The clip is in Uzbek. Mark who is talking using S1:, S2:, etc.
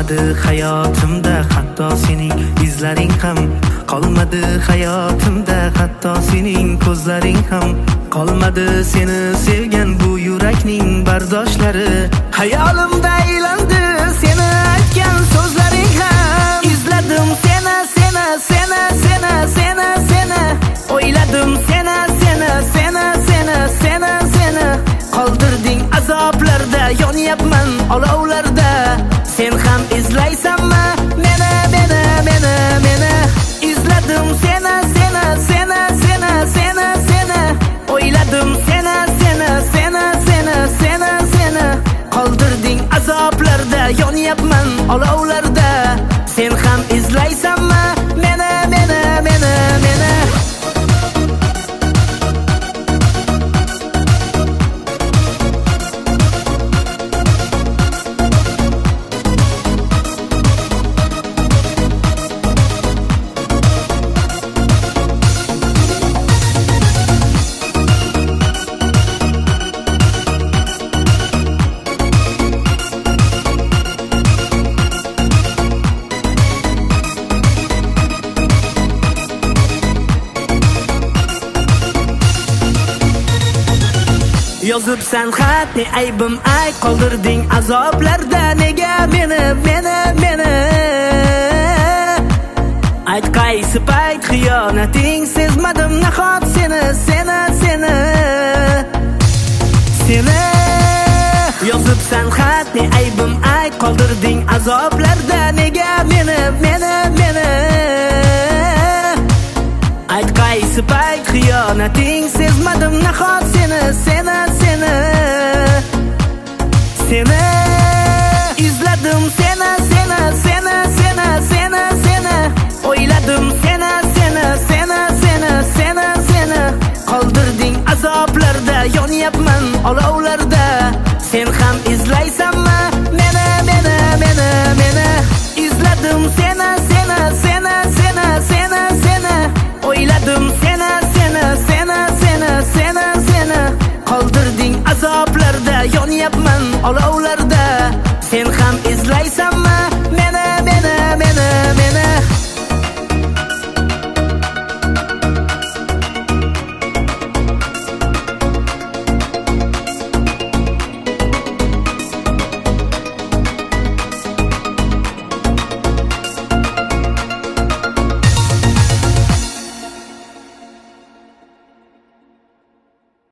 S1: qolmadi hayotimda hatto sening izlaring ham, qolmadi hayotimda hatto sening ko'zlaring ham, qolmadi seni sevgan bu yurakning bardoshlari. Hayolimda aylandi seni aytgan so'zlaring ham, izladim seni seni seni seni seni seni, o'yladim seni seni seni seni seni seni, qoldirding azoblarda, yonyapman olovlarda. Sen ham izlaysanmi meni meni meni meni, izladim seni seni seni seni seni seni, o'yladim seni seni seni seni seni seni, qoldirding azoblarda, yonyapman olovlarda. Sen ham izlaysanmi meni meni meni meni. Yozibsan xat, ne aybim ay, qoldirding azoblarda. Nega meni meni meni, ayt qaysi payt xiyonating sezmadim nahot seni seni seni seni. Yozibsan xat, ne aybim ay, qoldirding azoblarda. Nega meni meni meni, ayt qaysi payt xiyonating sezmadim nahot seni seni seni seni. Izladim seni seni seni seni seni seni, o'yladim seni seni seni seni seni seni, qoldirding azoblarda, yonyapman olovlarda. Sen ham izlaysanmi meni meni meni meni, izladim seni seni seni seni seni seni, o'yladim seni seni seni seni seni seni, qoldirding azob